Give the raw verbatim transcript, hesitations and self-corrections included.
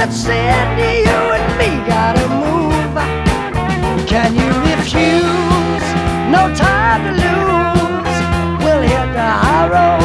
that said you and me gotta move. Can you refuse? No time to lose. We'll hit the high road.